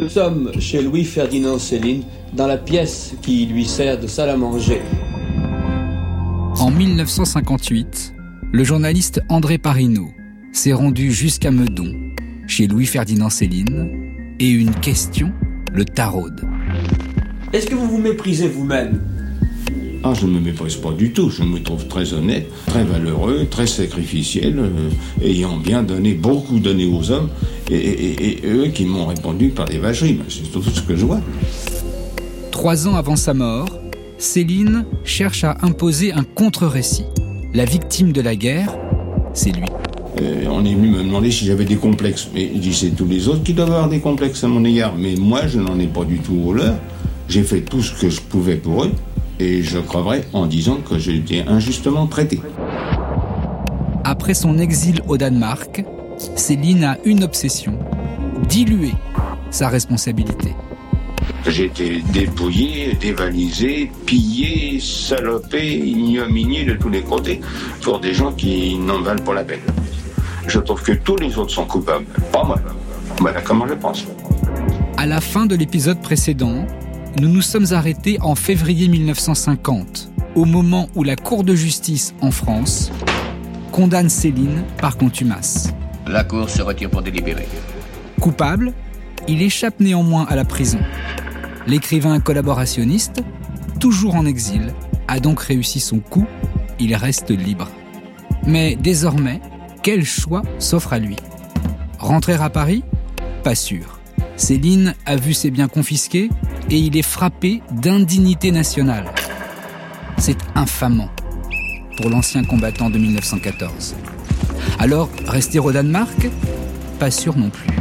Nous sommes chez Louis-Ferdinand Céline, dans la pièce qui lui sert de salle à manger. En 1958, le journaliste André Parinaud s'est rendu jusqu'à Meudon, chez Louis-Ferdinand Céline, et une question le taraude. Est-ce que vous vous méprisez vous-même ? Ah, je ne me méprise pas du tout. Je me trouve très honnête, très valeureux, très sacrificiel, ayant bien donné, beaucoup donné aux hommes, et eux qui m'ont répondu par des vacheries. C'est tout ce que je vois. 3 ans avant sa mort, Céline cherche à imposer un contre-récit. La victime de la guerre, c'est lui. On est venu me demander si j'avais des complexes. Mais je dis, c'est tous les autres qui doivent avoir des complexes à mon égard. Mais moi, je n'en ai pas du tout au leur. J'ai fait tout ce que je pouvais pour eux. Et je creverai en disant que j'ai été injustement traité. Après son exil au Danemark, Céline a une obsession, diluer sa responsabilité. J'ai été dépouillé, dévalisé, pillé, salopé, ignominié de tous les côtés pour des gens qui n'en valent pas la peine. Je trouve que tous les autres sont coupables, pas moi. Voilà comment je pense. À la fin de l'épisode précédent, nous nous sommes arrêtés en février 1950, au moment où la Cour de justice en France condamne Céline par contumace. La Cour se retire pour délibérer. Coupable, il échappe néanmoins à la prison. L'écrivain collaborationniste, toujours en exil, a donc réussi son coup, il reste libre. Mais désormais, quel choix s'offre à lui ? Rentrer à Paris ? Pas sûr. Céline a vu ses biens confisqués et il est frappé d'indignité nationale. C'est infamant pour l'ancien combattant de 1914. Alors, rester au Danemark ? Pas sûr non plus.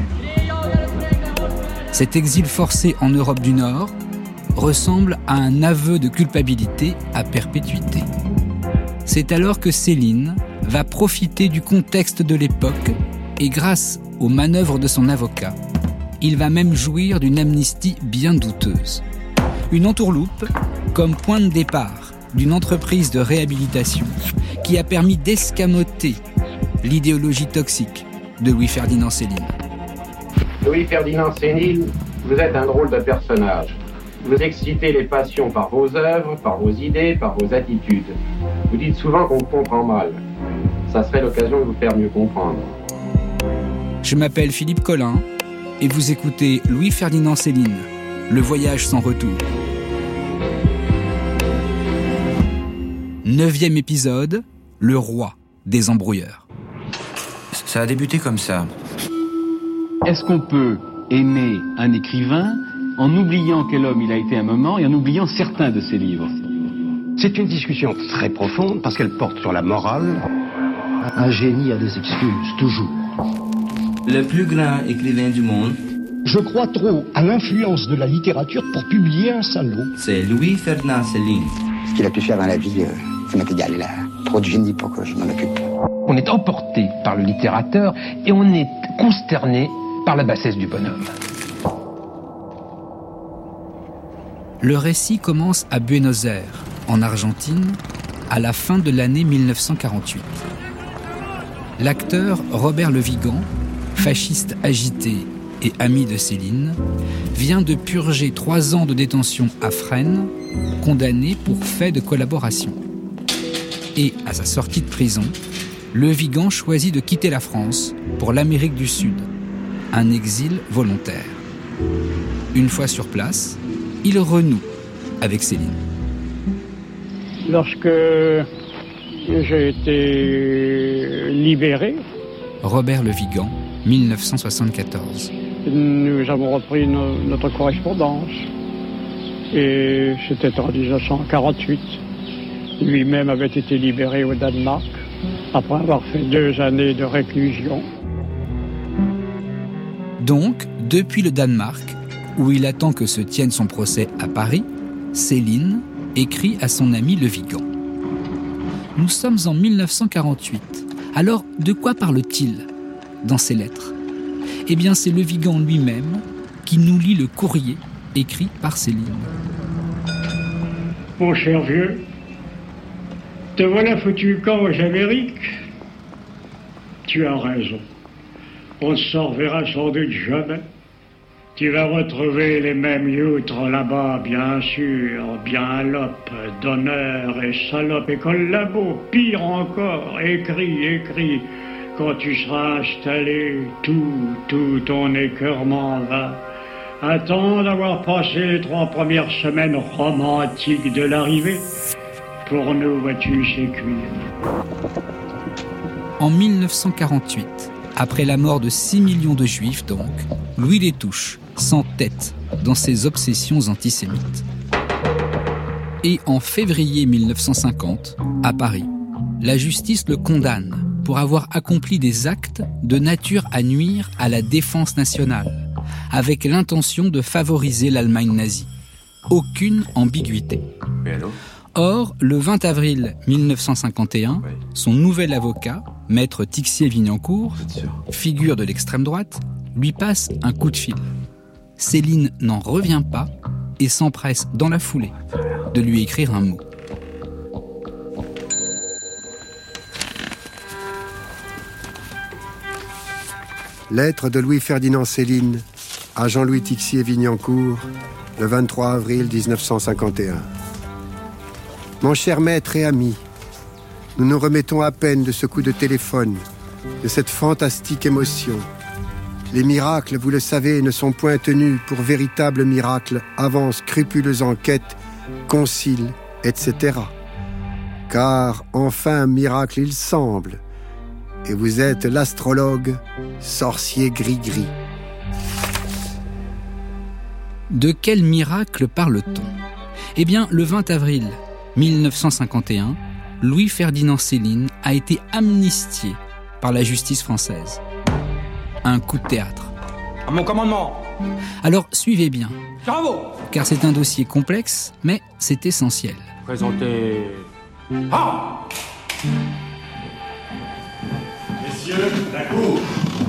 Cet exil forcé en Europe du Nord ressemble à un aveu de culpabilité à perpétuité. C'est alors que Céline va profiter du contexte de l'époque et grâce aux manœuvres de son avocat, il va même jouir d'une amnistie bien douteuse. Une entourloupe comme point de départ d'une entreprise de réhabilitation qui a permis d'escamoter l'idéologie toxique de Louis-Ferdinand Céline. Louis-Ferdinand Céline, vous êtes un drôle de personnage. Vous excitez les passions par vos œuvres, par vos idées, par vos attitudes. Vous dites souvent qu'on vous comprend mal. Ça serait l'occasion de vous faire mieux comprendre. Je m'appelle Philippe Collin et vous écoutez Louis-Ferdinand Céline, Le voyage sans retour. 9e épisode, Le roi des embrouilleurs. Ça a débuté comme ça. Est-ce qu'on peut aimer un écrivain en oubliant quel homme il a été un moment et en oubliant certains de ses livres ? C'est une discussion très profonde parce qu'elle porte sur la morale. Un génie a des excuses, toujours. Le plus grand écrivain du monde, Je crois trop à l'influence de la littérature pour publier un salaud. c'est Louis-Ferdinand Céline. Ce qu'il a pu faire dans la vie, ça m'est égal. Il a trop de génie pour que je m'en occupe. On est emporté par le littérateur et on est consterné par la bassesse du bonhomme. Le récit commence à Buenos Aires, en Argentine, à la fin de l'année 1948. L'acteur Robert Le Vigan, fasciste agité et ami de Céline, vient de purger 3 ans de détention à Fresnes, condamné pour fait de collaboration. Et à sa sortie de prison, Le Vigan choisit de quitter la France pour l'Amérique du Sud, un exil volontaire. Une fois sur place, il renoue avec Céline. Lorsque j'ai été libéré, Robert Le Vigan, 1974. Nous avons repris notre correspondance. Et c'était en 1948. Lui-même avait été libéré au Danemark après avoir fait 2 années de réclusion. Donc, depuis le Danemark, où il attend que se tienne son procès à Paris, Céline écrit à son ami Le Vigan. Nous sommes en 1948. Alors, de quoi parle-t-il dans ses lettres ? Eh bien, c'est Le Vigan lui-même qui nous lit le courrier écrit par Céline. Mon cher vieux, te voilà foutu le camp aux Amériques. Tu as raison. On ne s'en reverra sans doute jamais. Tu vas retrouver les mêmes youtres là-bas, bien sûr, bien lopes, d'honneur et salopes et collabos, pire encore, écrit. Quand tu seras installé, tout ton écœurement va. Attends d'avoir passé les 3 premières semaines romantiques de l'arrivée. Pour nous, vois-tu, c'est cuit. En 1948, après la mort de 6 millions de Juifs donc, Louis Détouche s'entête dans ses obsessions antisémites. Et en février 1950, à Paris, la justice le condamne pour avoir accompli des actes de nature à nuire à la défense nationale, avec l'intention de favoriser l'Allemagne nazie. Aucune ambiguïté. Or, le 20 avril 1951, son nouvel avocat, maître Tixier-Vignancourt, figure de l'extrême droite, lui passe un coup de fil. Céline n'en revient pas et s'empresse dans la foulée de lui écrire un mot. Lettre de Louis-Ferdinand Céline à Jean-Louis Tixier-Vignancourt, le 23 avril 1951. Mon cher maître et ami, nous nous remettons à peine de ce coup de téléphone, de cette fantastique émotion. Les miracles, vous le savez, ne sont point tenus pour véritables miracles avant scrupuleuse enquête, concile, etc. Car enfin un miracle il semble, et vous êtes l'astrologue, sorcier gris-gris. De quel miracle parle-t-on ? Eh bien, le 20 avril 1951, Louis-Ferdinand Céline a été amnistié par la justice française. Un coup de théâtre. À mon commandement. Alors, suivez bien. Bravo. Car c'est un dossier complexe, mais c'est essentiel. Présentez... Ah ! Messieurs, la cour.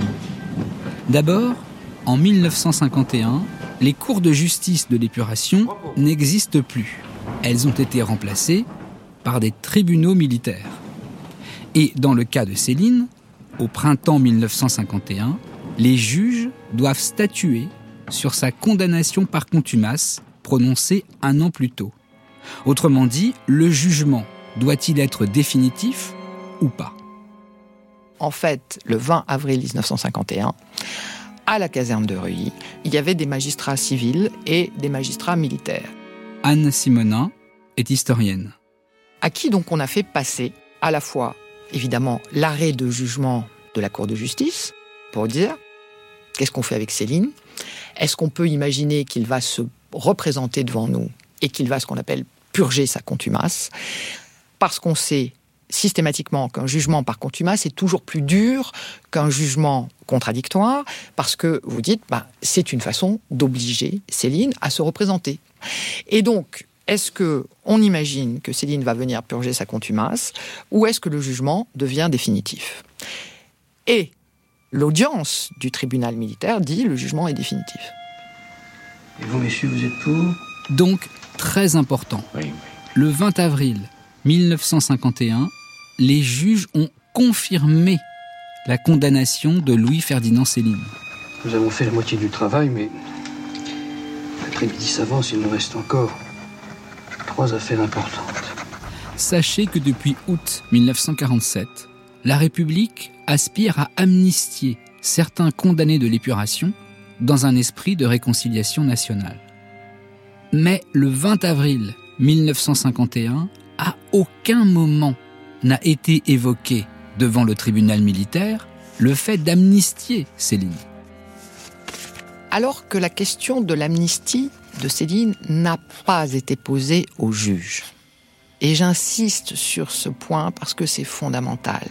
D'abord, en 1951, les cours de justice de l'épuration n'existent plus. Elles ont été remplacées par des tribunaux militaires. Et dans le cas de Céline, au printemps 1951, les juges doivent statuer sur sa condamnation par contumace prononcée 1 an plus tôt. Autrement dit, le jugement doit-il être définitif ou pas ? En fait, le 20 avril 1951, à la caserne de Reuilly, il y avait des magistrats civils et des magistrats militaires. Anne Simonin est historienne. À qui donc on a fait passer à la fois, évidemment, l'arrêt de jugement de la Cour de justice, pour dire, qu'est-ce qu'on fait avec Céline ? Est-ce qu'on peut imaginer qu'il va se représenter devant nous et qu'il va, ce qu'on appelle, purger sa contumace ? Parce qu'on sait systématiquement qu'un jugement par contumace est toujours plus dur qu'un jugement contradictoire, parce que vous dites, c'est une façon d'obliger Céline à se représenter. Et donc, est-ce qu'on imagine que Céline va venir purger sa contumace, ou est-ce que le jugement devient définitif ? Et l'audience du tribunal militaire dit le jugement est définitif. Et vous, messieurs, vous êtes pour ? Donc, très important. Oui. Le 20 avril 1951, les juges ont confirmé la condamnation de Louis-Ferdinand Céline. Nous avons fait la moitié du travail, mais l'après-midi s'avance, il nous reste encore 3 affaires importantes. Sachez que depuis août 1947, la République aspire à amnistier certains condamnés de l'épuration dans un esprit de réconciliation nationale. Mais le 20 avril 1951, à aucun moment n'a été évoqué devant le tribunal militaire le fait d'amnistier Céline. Alors que la question de l'amnistie de Céline n'a pas été posée aux juges. Et j'insiste sur ce point parce que c'est fondamental.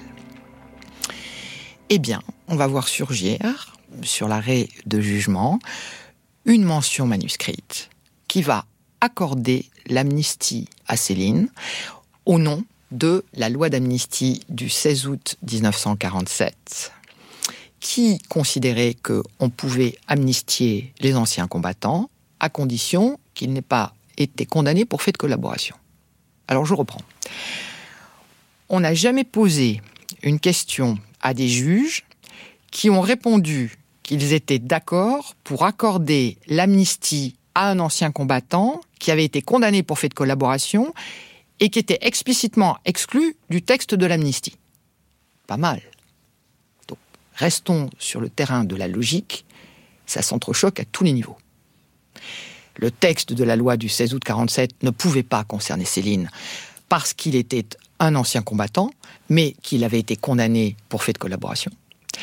Eh bien, on va voir surgir, sur l'arrêt de jugement, une mention manuscrite qui va accorder l'amnistie à Céline au nom de la loi d'amnistie du 16 août 1947, qui considérait qu'on pouvait amnistier les anciens combattants à condition qu'ils n'aient pas été condamnés pour fait de collaboration. Alors je reprends. On n'a jamais posé une question à des juges qui ont répondu qu'ils étaient d'accord pour accorder l'amnistie à un ancien combattant qui avait été condamné pour fait de collaboration et qui était explicitement exclu du texte de l'amnistie. Pas mal. Donc, restons sur le terrain de la logique, ça s'entrechoque à tous les niveaux. Le texte de la loi du 16 août 1947 ne pouvait pas concerner Céline parce qu'il était un ancien combattant, mais qu'il avait été condamné pour fait de collaboration.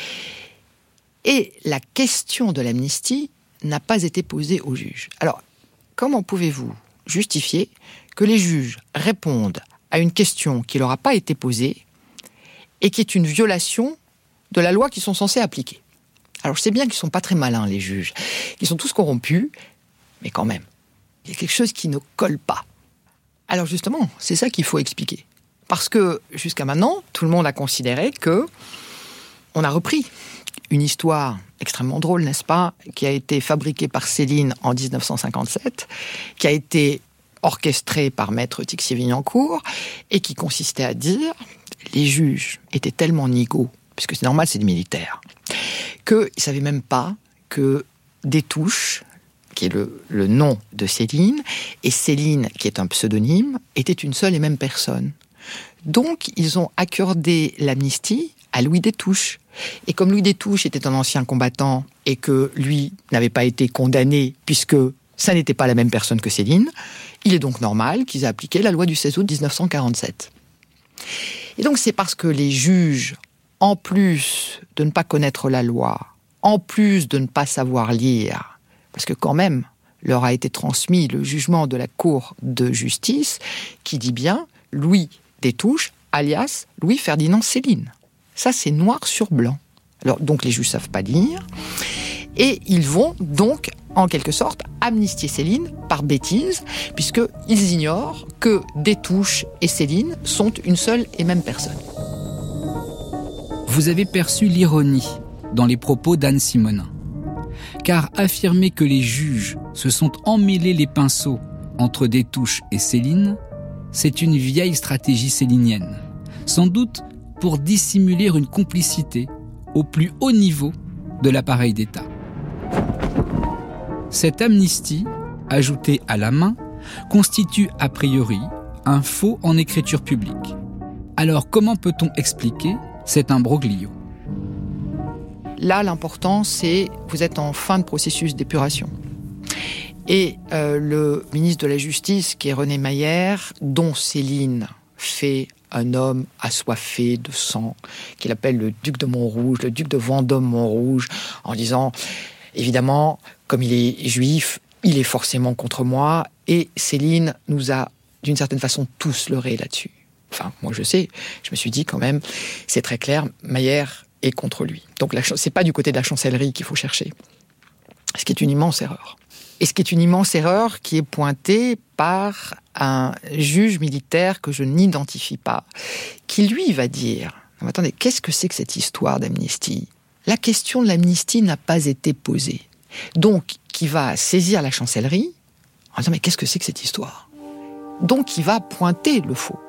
Et la question de l'amnistie n'a pas été posée aux juges. Alors, comment pouvez-vous justifier que les juges répondent à une question qui ne leur a pas été posée et qui est une violation de la loi qu'ils sont censés appliquer? Alors, je sais bien qu'ils ne sont pas très malins, les juges. Ils sont tous corrompus, mais quand même, il y a quelque chose qui ne colle pas. Alors justement, c'est ça qu'il faut expliquer. Parce que, jusqu'à maintenant, tout le monde a considéré que on a repris une histoire extrêmement drôle, n'est-ce pas, qui a été fabriquée par Céline en 1957, qui a été orchestrée par Maître Tixier-Vignancour, et qui consistait à dire les juges étaient tellement nigauds, puisque c'est normal, c'est des militaires, qu'ils ne savaient même pas que Destouches, qui est le nom de Céline, et Céline, qui est un pseudonyme, étaient une seule et même personne. Donc, ils ont accordé l'amnistie à Louis Destouches. Et comme Louis Destouches était un ancien combattant et que lui n'avait pas été condamné puisque ça n'était pas la même personne que Céline, il est donc normal qu'ils aient appliqué la loi du 16 août 1947. Et donc, c'est parce que les juges, en plus de ne pas connaître la loi, en plus de ne pas savoir lire, parce que quand même, leur a été transmis le jugement de la Cour de justice qui dit bien Louis Destouches, alias Louis-Ferdinand Céline. Ça, c'est noir sur blanc. Alors, donc, les juges ne savent pas lire. Et ils vont donc, en quelque sorte, amnistier Céline par bêtise, puisqu'ils ignorent que Destouches et Céline sont une seule et même personne. Vous avez perçu l'ironie dans les propos d'Anne Simonin. Car affirmer que les juges se sont emmêlés les pinceaux entre Destouches et Céline, c'est une vieille stratégie célinienne. Sans doute pour dissimuler une complicité au plus haut niveau de l'appareil d'État. Cette amnistie, ajoutée à la main, constitue a priori un faux en écriture publique. Alors comment peut-on expliquer cet imbroglio ? Là, l'important, c'est vous êtes en fin de processus d'épuration. Et le ministre de la Justice, qui est René Maillère, dont Céline fait un homme assoiffé de sang, qu'il appelle le duc de Montrouge, le duc de Vendôme-Montrouge, en disant, évidemment, comme il est juif, il est forcément contre moi, et Céline nous a, d'une certaine façon, tous leurrés là-dessus. Enfin, moi je sais, je me suis dit quand même, c'est très clair, Maillère est contre lui. Donc c'est pas du côté de la chancellerie qu'il faut chercher. Ce qui est une immense erreur. Et ce qui est une immense erreur qui est pointée par un juge militaire que je n'identifie pas, qui lui va dire « Attendez, qu'est-ce que c'est que cette histoire d'amnistie ? La question de l'amnistie n'a pas été posée. » Donc, qui va saisir la chancellerie en disant « Mais qu'est-ce que c'est que cette histoire ?» Donc, il va pointer le faux.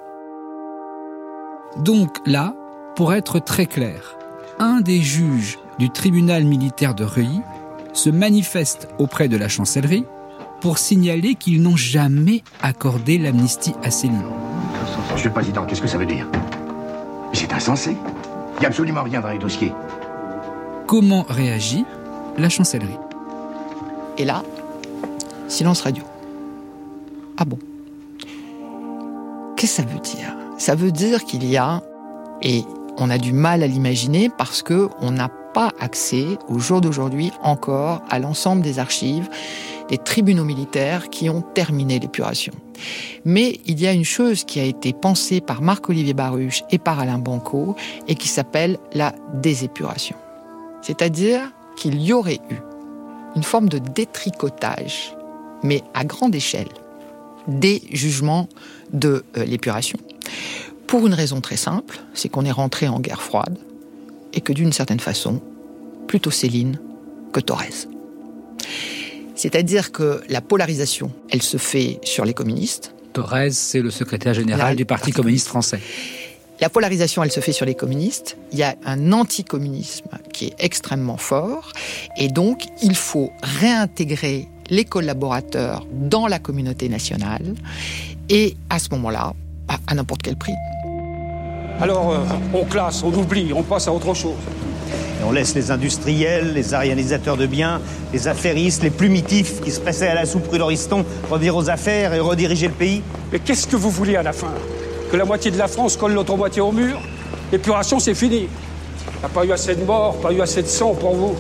Donc là, pour être très clair, un des juges du tribunal militaire de Reuilly se manifeste auprès de la chancellerie pour signaler qu'ils n'ont jamais accordé l'amnistie à Céline. Monsieur le Président, qu'est-ce que ça veut dire ? C'est insensé. Il n'y a absolument rien dans les dossiers. Comment réagit la chancellerie ? Et là, silence radio. Ah bon ? Qu'est-ce que ça veut dire ? Ça veut dire qu'il y a, et on a du mal à l'imaginer parce qu'on n'a pas accès, au jour d'aujourd'hui encore, à l'ensemble des archives des tribunaux militaires qui ont terminé l'épuration. Mais il y a une chose qui a été pensée par Marc-Olivier Baruch et par Alain Banco et qui s'appelle la désépuration. C'est-à-dire qu'il y aurait eu une forme de détricotage, mais à grande échelle, des jugements de l'épuration. Pour une raison très simple, c'est qu'on est rentré en guerre froide et que d'une certaine façon, plutôt Céline que Thorez. C'est-à-dire que la polarisation, elle se fait sur les communistes. Thorez, c'est le secrétaire général du Parti communiste français. La polarisation, elle se fait sur les communistes. Il y a un anticommunisme qui est extrêmement fort. Et donc, il faut réintégrer les collaborateurs dans la communauté nationale. Et à ce moment-là, à n'importe quel prix. Alors, on classe, on oublie, on passe à autre chose. Et on laisse les industriels, les réalisateurs de biens, les affairistes, les plumitifs qui se pressaient à la soupe rue Lauriston revenir aux affaires et rediriger le pays. Mais qu'est-ce que vous voulez à la fin ? Que la moitié de la France colle l'autre moitié au mur ? L'épuration, c'est fini. Il n'y a pas eu assez de morts, pas eu assez de sang pour vous.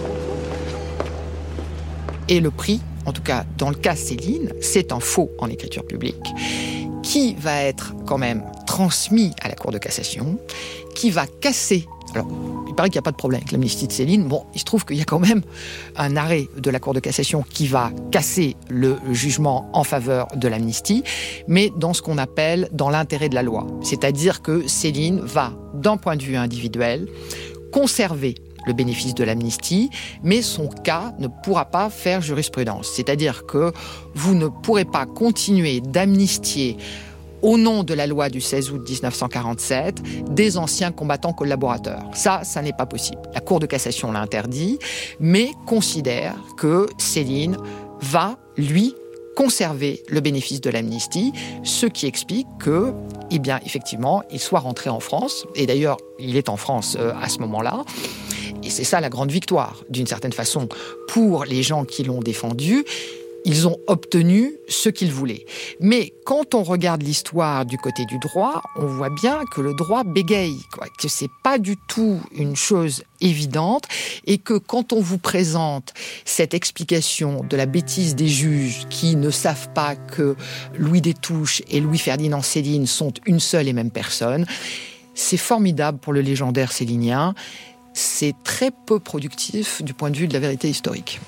Et le prix, en tout cas dans le cas Céline, c'est un faux en écriture publique, qui va être quand même transmis à la Cour de cassation, qui va casser... Alors, il paraît qu'il n'y a pas de problème avec l'amnistie de Céline. Bon, il se trouve qu'il y a quand même un arrêt de la Cour de cassation qui va casser le jugement en faveur de l'amnistie, mais dans ce qu'on appelle dans l'intérêt de la loi. C'est-à-dire que Céline va, d'un point de vue individuel, conserver le bénéfice de l'amnistie, mais son cas ne pourra pas faire jurisprudence. C'est-à-dire que vous ne pourrez pas continuer d'amnistier au nom de la loi du 16 août 1947, des anciens combattants collaborateurs. Ça n'est pas possible. La Cour de cassation l'a interdit, mais considère que Céline va, lui, conserver le bénéfice de l'amnistie, ce qui explique que, eh bien, effectivement, il soit rentré en France, et d'ailleurs, il est en France à ce moment-là, et c'est ça la grande victoire, d'une certaine façon, pour les gens qui l'ont défendu. Ils ont obtenu ce qu'ils voulaient. Mais quand on regarde l'histoire du côté du droit, on voit bien que le droit bégaye, que c'est pas du tout une chose évidente, et que quand on vous présente cette explication de la bêtise des juges qui ne savent pas que Louis Destouches et Louis-Ferdinand Céline sont une seule et même personne, c'est formidable pour le légendaire célinien. C'est très peu productif du point de vue de la vérité historique.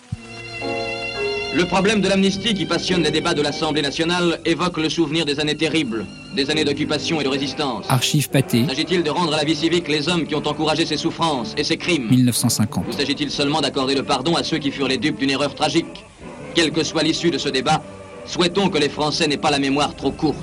Le problème de l'amnistie qui passionne les débats de l'Assemblée nationale évoque le souvenir des années terribles, des années d'occupation et de résistance. Archives Pathé. S'agit-il de rendre à la vie civique les hommes qui ont encouragé ces souffrances et ces crimes ? 1950. Ou s'agit-il seulement d'accorder le pardon à ceux qui furent les dupes d'une erreur tragique ? Quelle que soit l'issue de ce débat, souhaitons que les Français n'aient pas la mémoire trop courte.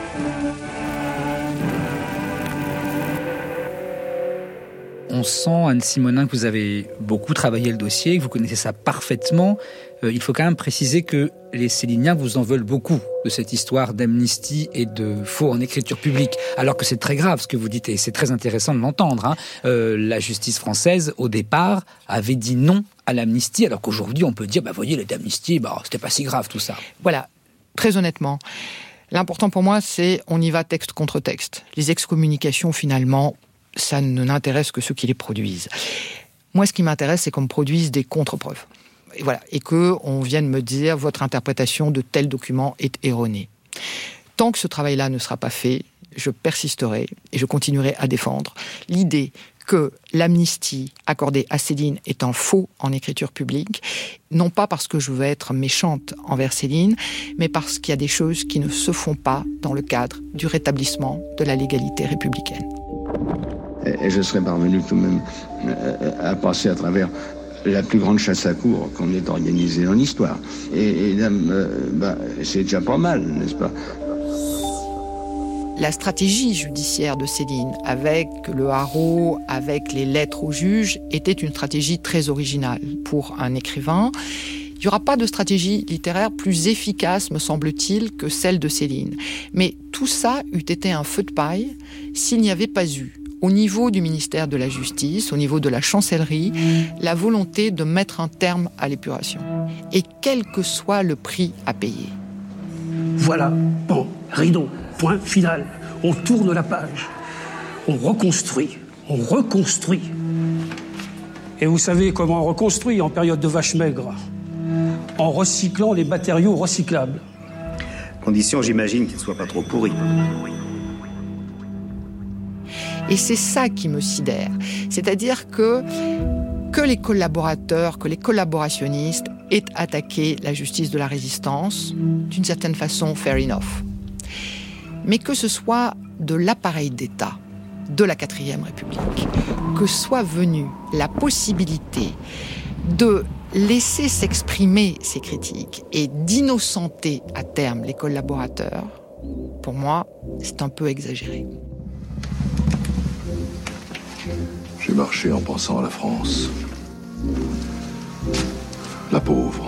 On sent, Anne Simonin, que vous avez beaucoup travaillé le dossier, que vous connaissez ça parfaitement. Il faut quand même préciser que les Céliniens vous en veulent beaucoup de cette histoire d'amnistie et de faux en écriture publique, alors que c'est très grave ce que vous dites, et c'est très intéressant de l'entendre. La justice française, au départ, avait dit non à l'amnistie, alors qu'aujourd'hui, on peut dire, voyez, l'amnistie, c'était pas si grave tout ça. Voilà, très honnêtement, l'important pour moi, c'est on y va texte contre texte. Les excommunications, finalement, ça ne n'intéresse que ceux qui les produisent. Moi, ce qui m'intéresse, c'est qu'on me produise des contre-preuves. Et voilà, et qu'on vienne me dire votre interprétation de tel document est erronée. Tant que ce travail-là ne sera pas fait, je persisterai et je continuerai à défendre l'idée que l'amnistie accordée à Céline est un faux en écriture publique, non pas parce que je veux être méchante envers Céline, mais parce qu'il y a des choses qui ne se font pas dans le cadre du rétablissement de la légalité républicaine. Et je serais parvenu tout de même à passer à travers la plus grande chasse à courre qu'on ait organisée en histoire. Et c'est déjà pas mal, n'est-ce pas ? La stratégie judiciaire de Céline, avec le haro, avec les lettres aux juges, était une stratégie très originale pour un écrivain. Il n'y aura pas de stratégie littéraire plus efficace, me semble-t-il, que celle de Céline. Mais tout ça eût été un feu de paille s'il n'y avait pas eu, au niveau du ministère de la Justice, au niveau de la chancellerie, la volonté de mettre un terme à l'épuration. Et quel que soit le prix à payer. Voilà, bon, rideau, point final. On tourne la page. On reconstruit. Et vous savez comment on reconstruit en période de vache maigre ? En recyclant les matériaux recyclables. Condition, j'imagine, qu'il ne soit pas trop pourri. Et c'est ça qui me sidère. C'est-à-dire que les collaborateurs, que les collaborationnistes aient attaqué la justice de la résistance, d'une certaine façon, fair enough. Mais que ce soit de l'appareil d'État, de la 4e République, que soit venue la possibilité de laisser s'exprimer ces critiques et d'innocenter à terme les collaborateurs, pour moi, c'est un peu exagéré. J'ai marché en pensant à la France. La pauvre.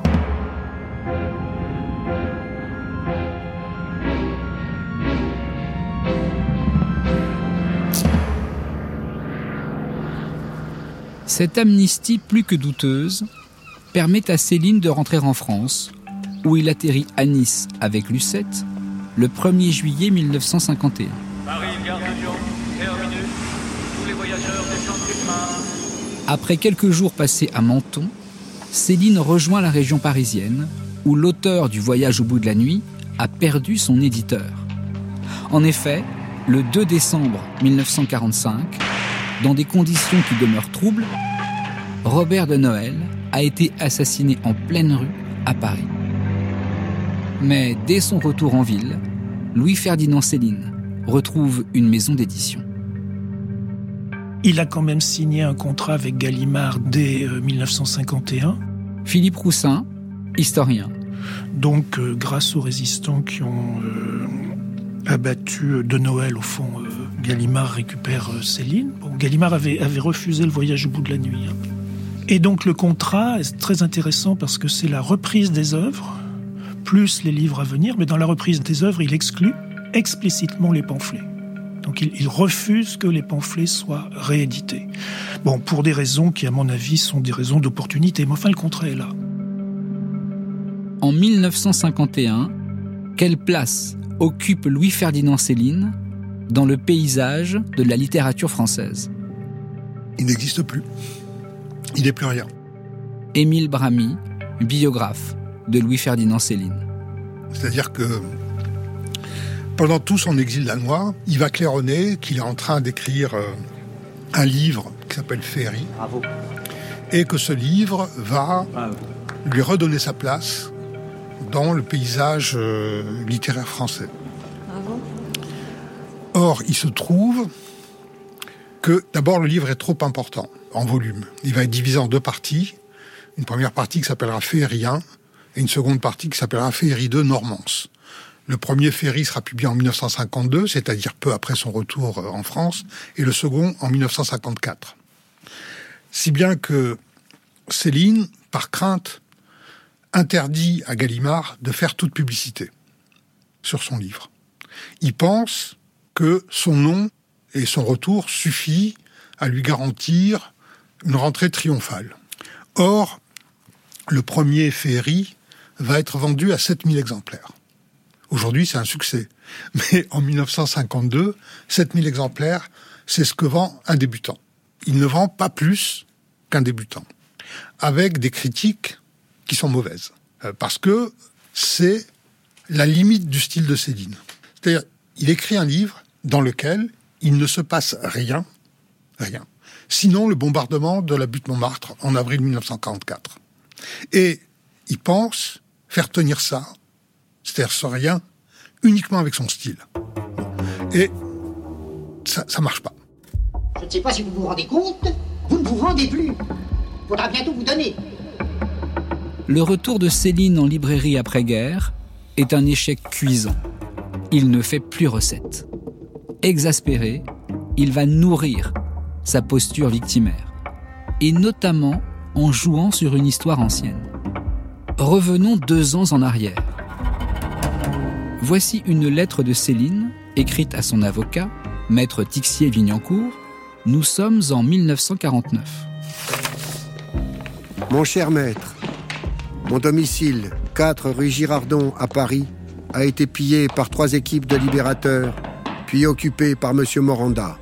Cette amnistie plus que douteuse permet à Céline de rentrer en France, où il atterrit à Nice avec Lucette le 1er juillet 1951. Paris, gare de Lyon, terminus. Tous les voyageurs descendent du chemin. Après quelques jours passés à Menton, Céline rejoint la région parisienne, où l'auteur du Voyage au bout de la nuit a perdu son éditeur. En effet, le 2 décembre 1945, dans des conditions qui demeurent troubles, Robert de Noël a été assassiné en pleine rue à Paris. Mais dès son retour en ville, Louis-Ferdinand Céline retrouve une maison d'édition. Il a quand même signé un contrat avec Gallimard dès 1951. Philippe Roussin, historien. Donc, grâce aux résistants qui ont abattu de Noël, au fond, Gallimard récupère Céline. Bon, Gallimard avait refusé le Voyage au bout de la nuit. Et donc le contrat est très intéressant parce que c'est la reprise des œuvres, plus les livres à venir, mais dans la reprise des œuvres, il exclut explicitement les pamphlets. Donc il refuse que les pamphlets soient réédités. Bon, pour des raisons qui, à mon avis, sont des raisons d'opportunité, mais enfin le contrat est là. En 1951, quelle place occupe Louis-Ferdinand Céline dans le paysage de la littérature française? Il n'existe plus. Il n'est plus rien. Émile Bramy, biographe de Louis-Ferdinand Céline. C'est-à-dire que pendant tout son exil danois, il va claironner qu'il est en train d'écrire un livre qui s'appelle Féerie. Bravo. Et que ce livre va lui redonner sa place dans le paysage littéraire français. Bravo. Or, il se trouve que d'abord le livre est trop important en volume. Il va être divisé en deux parties. Une première partie qui s'appellera Féerie 1 et une seconde partie qui s'appellera Féerie 2 Normance. Le premier Féerie sera publié en 1952, c'est-à-dire peu après son retour en France, et le second en 1954. Si bien que Céline, par crainte, interdit à Gallimard de faire toute publicité sur son livre. Il pense que son nom et son retour suffit à lui garantir une rentrée triomphale. Or, le premier Féerie va être vendu à 7000 exemplaires. Aujourd'hui, c'est un succès. Mais en 1952, 7000 exemplaires, c'est ce que vend un débutant. Il ne vend pas plus qu'un débutant. Avec des critiques qui sont mauvaises. Parce que c'est la limite du style de Céline. C'est-à-dire, il écrit un livre dans lequel il ne se passe rien. Sinon le bombardement de la butte Montmartre en avril 1944. Et il pense faire tenir ça, c'est-à-dire sans rien, uniquement avec son style. Et ça marche pas. Je ne sais pas si vous vous rendez compte, vous ne vous vendez plus. Faudra bientôt vous donner. Le retour de Céline en librairie après-guerre est un échec cuisant. Il ne fait plus recette. Exaspéré, il va nourrir sa posture victimaire, et notamment en jouant sur une histoire ancienne. Revenons 2 ans en arrière. Voici une lettre de Céline, écrite à son avocat, maître Tixier-Vignancourt. Nous sommes en 1949. Mon cher maître, mon domicile, 4 rue Girardon à Paris, a été pillé par 3 équipes de libérateurs, puis occupé par monsieur Moranda.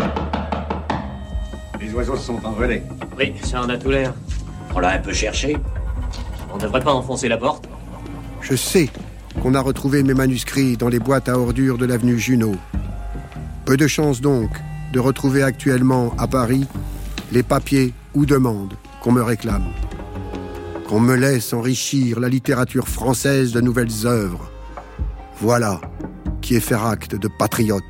Les oiseaux sont envolés. Oui, ça en a tout l'air. On l'a un peu cherché. On ne devrait pas enfoncer la porte. Je sais qu'on a retrouvé mes manuscrits dans les boîtes à ordures de l'avenue Junot. Peu de chance donc de retrouver actuellement à Paris les papiers ou demandes qu'on me réclame. Qu'on me laisse enrichir la littérature française de nouvelles œuvres. Voilà qui est faire acte de patriote.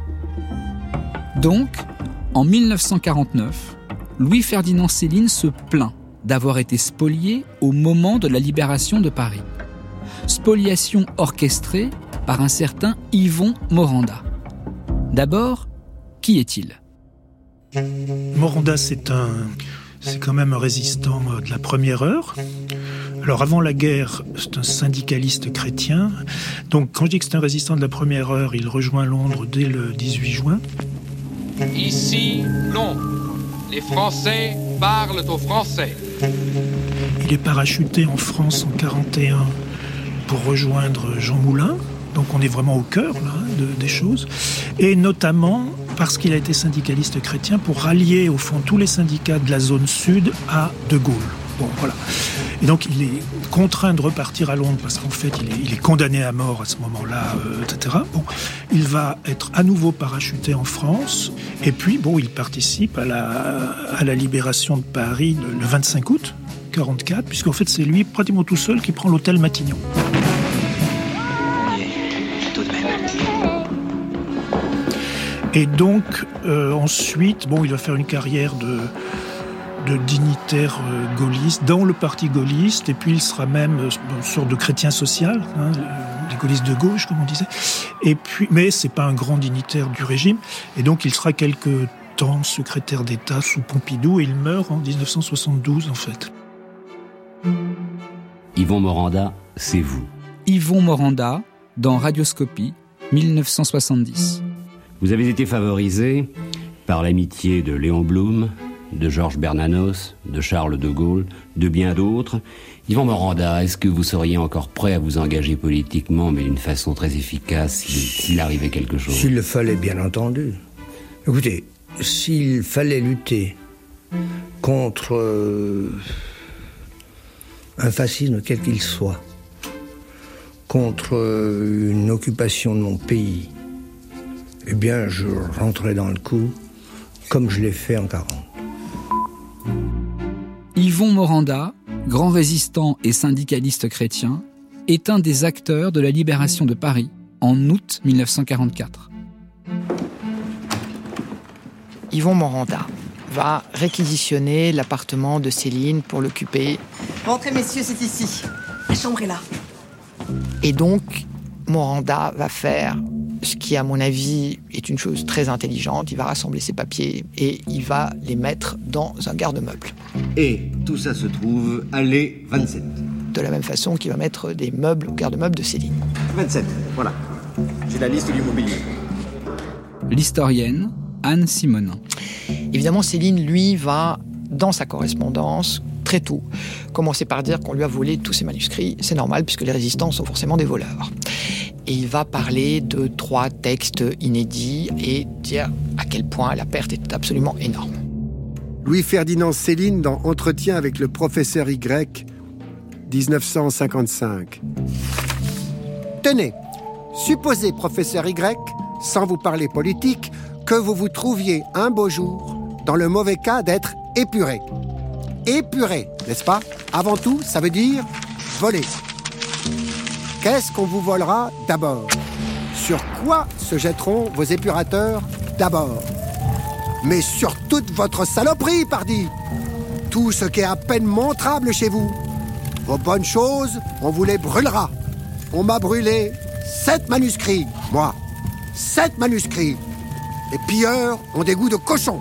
Donc, en 1949, Louis-Ferdinand Céline se plaint d'avoir été spolié au moment de la libération de Paris. Spoliation orchestrée par un certain Yvon Moranda. D'abord, qui est-il ? Moranda, c'est quand même un résistant de la première heure. Alors avant la guerre, c'est un syndicaliste chrétien. Donc quand je dis que c'est un résistant de la première heure, il rejoint Londres dès le 18 juin. Ici, non. Les Français parlent aux Français. Il est parachuté en France en 1941 pour rejoindre Jean Moulin. Donc on est vraiment au cœur là, des choses. Et notamment parce qu'il a été syndicaliste chrétien pour rallier au fond tous les syndicats de la zone sud à De Gaulle. Bon, voilà. Et donc il est contraint de repartir à Londres parce qu'en fait il est condamné à mort à ce moment-là, etc. Bon, il va être à nouveau parachuté en France et puis bon, il participe à la libération de Paris le 25 août 1944, puisqu'en fait c'est lui pratiquement tout seul qui prend l'hôtel Matignon. Et donc ensuite, bon, il va faire une carrière de dignitaire gaulliste dans le parti gaulliste, et puis il sera même une sorte de chrétien social, les gaullistes de gauche, comme on disait. Et puis, mais c'est pas un grand dignitaire du régime, et donc il sera quelque temps secrétaire d'État sous Pompidou, et il meurt en 1972 en fait. Yvon Moranda, c'est vous. Yvon Moranda, dans Radioscopie, 1970. Vous avez été favorisé par l'amitié de Léon Blum, de Georges Bernanos, de Charles de Gaulle, de bien d'autres. Yvon Moranda, est-ce que vous seriez encore prêt à vous engager politiquement, mais d'une façon très efficace, s'il arrivait quelque chose? S'il le fallait, bien entendu. Écoutez, s'il fallait lutter contre un fascisme quel qu'il soit, contre une occupation de mon pays, eh bien, je rentrais dans le coup, comme je l'ai fait en 40. Yvon Moranda, grand résistant et syndicaliste chrétien, est un des acteurs de la libération de Paris en août 1944. Yvon Moranda va réquisitionner l'appartement de Céline pour l'occuper. Rentrez, messieurs, c'est ici. La chambre est là. Et donc, Moranda va faire ce qui, à mon avis, est une chose très intelligente. Il va rassembler ses papiers et il va les mettre dans un garde-meuble. Et tout ça se trouve allée 27. De la même façon qu'il va mettre des meubles au garde-meuble de Céline. 27, voilà. J'ai la liste du mobilier. L'historienne Anne Simonin. Évidemment, Céline, lui, va, dans sa correspondance, très tôt, commencer par dire qu'on lui a volé tous ses manuscrits. C'est normal, puisque les résistants sont forcément des voleurs. Et il va parler de 3 textes inédits et dire à quel point la perte est absolument énorme. Louis-Ferdinand Céline dans Entretien avec le professeur Y, 1955. Tenez, supposez, professeur Y, sans vous parler politique, que vous vous trouviez un beau jour dans le mauvais cas d'être épuré. Épuré, n'est-ce pas? Avant tout, ça veut dire voler. Qu'est-ce qu'on vous volera d'abord? Sur quoi se jetteront vos épurateurs d'abord? Mais sur toute votre saloperie, pardi! Tout ce qui est à peine montrable chez vous. Vos bonnes choses, on vous les brûlera. On m'a brûlé 7 manuscrits, moi. 7 manuscrits. Les pilleurs ont des goûts de cochon.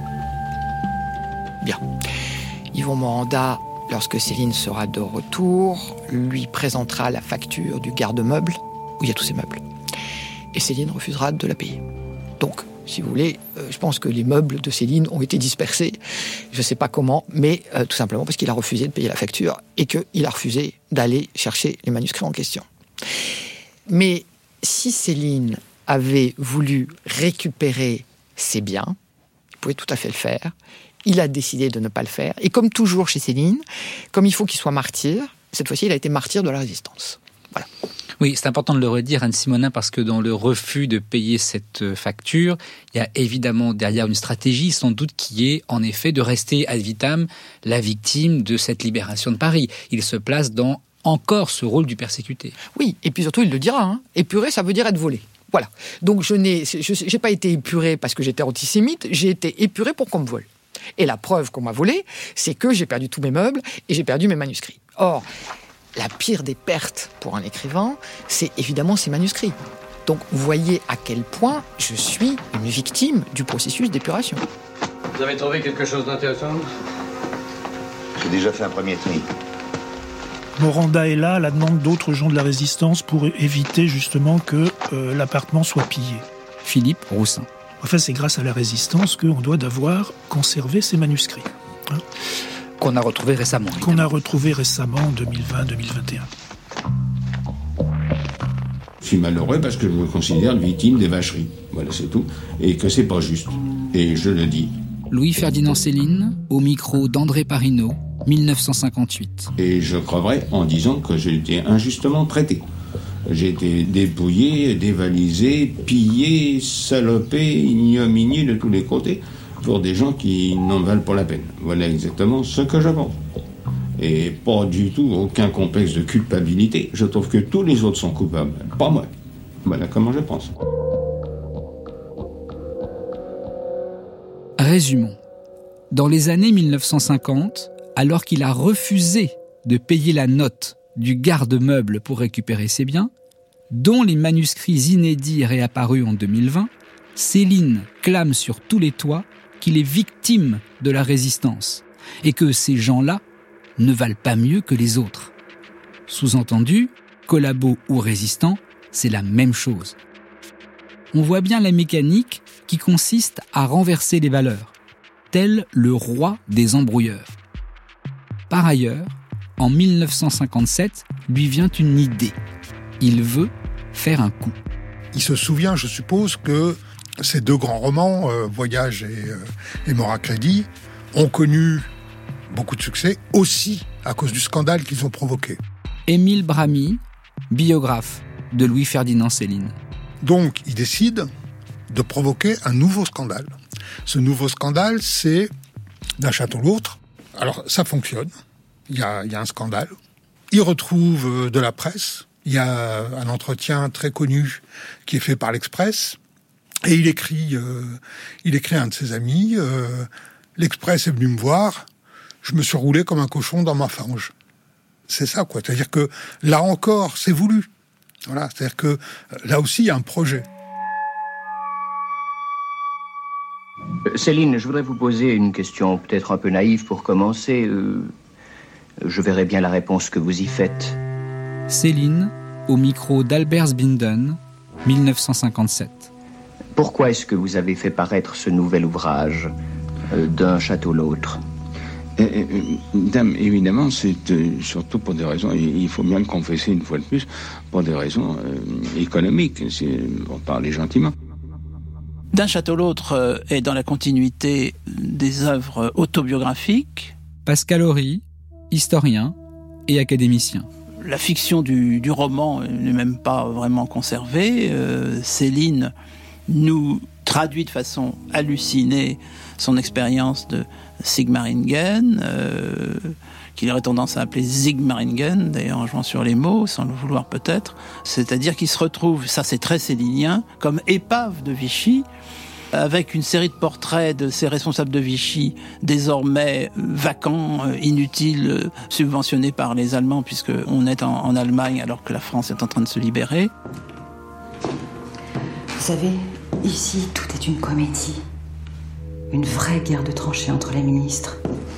Bien. Yvon Moranda, lorsque Céline sera de retour, lui présentera la facture du garde-meuble où il y a tous ces meubles. Et Céline refusera de la payer. Donc, si vous voulez, je pense que les meubles de Céline ont été dispersés. Je ne sais pas comment, mais tout simplement parce qu'il a refusé de payer la facture et qu'il a refusé d'aller chercher les manuscrits en question. Mais si Céline avait voulu récupérer ses biens, il pouvait tout à fait le faire. Il a décidé de ne pas le faire. Et comme toujours chez Céline, comme il faut qu'il soit martyr, cette fois-ci, il a été martyr de la résistance. Voilà. Oui, c'est important de le redire, Anne Simonin, parce que dans le refus de payer cette facture, il y a évidemment derrière une stratégie, sans doute, qui est en effet de rester ad vitam la victime de cette libération de Paris. Il se place dans encore ce rôle du persécuté. Oui, et puis surtout, il le dira. Épuré, ça veut dire être volé. Voilà. Donc je n'ai pas été épuré parce que j'étais antisémite, j'ai été épuré pour qu'on me vole. Et la preuve qu'on m'a volé, c'est que j'ai perdu tous mes meubles et j'ai perdu mes manuscrits. Or, la pire des pertes pour un écrivain, c'est évidemment ses manuscrits. Donc, vous voyez à quel point je suis une victime du processus d'épuration. Vous avez trouvé quelque chose d'intéressant? J'ai déjà fait un premier tri. Moranda est là à la demande d'autres gens de la résistance pour éviter justement que l'appartement soit pillé. Philippe Roussin. Enfin, c'est grâce à la résistance qu'on doit d'avoir conservé ces manuscrits. Hein. Qu'on a retrouvé récemment. Qu'on a retrouvé récemment en 2020-2021. Je suis malheureux parce que je me considère victime des vacheries. Voilà, c'est tout. Et que c'est pas juste. Et je le dis. Louis-Ferdinand Céline, au micro d'André Parinaud, 1958. Et je creverai en disant que j'ai été injustement traité. J'ai été dépouillé, dévalisé, pillé, salopé, ignominié de tous les côtés pour des gens qui n'en valent pas la peine. Voilà exactement ce que je pense. Et pas du tout aucun complexe de culpabilité. Je trouve que tous les autres sont coupables, pas moi. Voilà comment je pense. Résumons. Dans les années 1950, alors qu'il a refusé de payer la note du garde-meuble pour récupérer ses biens, dont les manuscrits inédits réapparus en 2020, Céline clame sur tous les toits qu'il est victime de la résistance et que ces gens-là ne valent pas mieux que les autres. Sous-entendu, collabo ou résistant, c'est la même chose. On voit bien la mécanique qui consiste à renverser les valeurs, tel le roi des embrouilleurs. Par ailleurs, en 1957, lui vient une idée. Il veut faire un coup. Il se souvient, je suppose, que ces deux grands romans, Voyage et Mort à crédit, ont connu beaucoup de succès, aussi à cause du scandale qu'ils ont provoqué. Émile Bramy, biographe de Louis-Ferdinand Céline. Donc, il décide de provoquer un nouveau scandale. Ce nouveau scandale, c'est d'un château à l'autre. Alors, ça fonctionne. Il y a un scandale. Il retrouve de la presse. Il y a un entretien très connu qui est fait par l'Express. Et il écrit à un de ses amis, l'Express est venu me voir, je me suis roulé comme un cochon dans ma fange. C'est ça, quoi. C'est-à-dire que, là encore, c'est voulu. Voilà. C'est-à-dire que, là aussi, il y a un projet. Céline, je voudrais vous poser une question peut-être un peu naïve pour commencer. Je verrai bien la réponse que vous y faites. Céline, au micro d'Albert Zbinden, 1957. Pourquoi est-ce que vous avez fait paraître ce nouvel ouvrage, d'un château à l'autre? Dame, évidemment, c'est surtout pour des raisons, il faut bien le confesser une fois de plus, pour des raisons économiques, on parlait gentiment. D'un château à l'autre est dans la continuité des œuvres autobiographiques. Pascal Horry, historien et académicien. La fiction du roman n'est même pas vraiment conservée. Céline nous traduit de façon hallucinée son expérience de Sigmaringen, qu'il aurait tendance à appeler Zigmaringen, d'ailleurs en jouant sur les mots, sans le vouloir peut-être. C'est-à-dire qu'il se retrouve, ça c'est très célinien, comme épave de Vichy, avec une série de portraits de ces responsables de Vichy, désormais vacants, inutiles, subventionnés par les Allemands, puisqu'on est en Allemagne alors que la France est en train de se libérer. Vous savez, ici, tout est une comédie. Une vraie guerre de tranchées entre les ministres.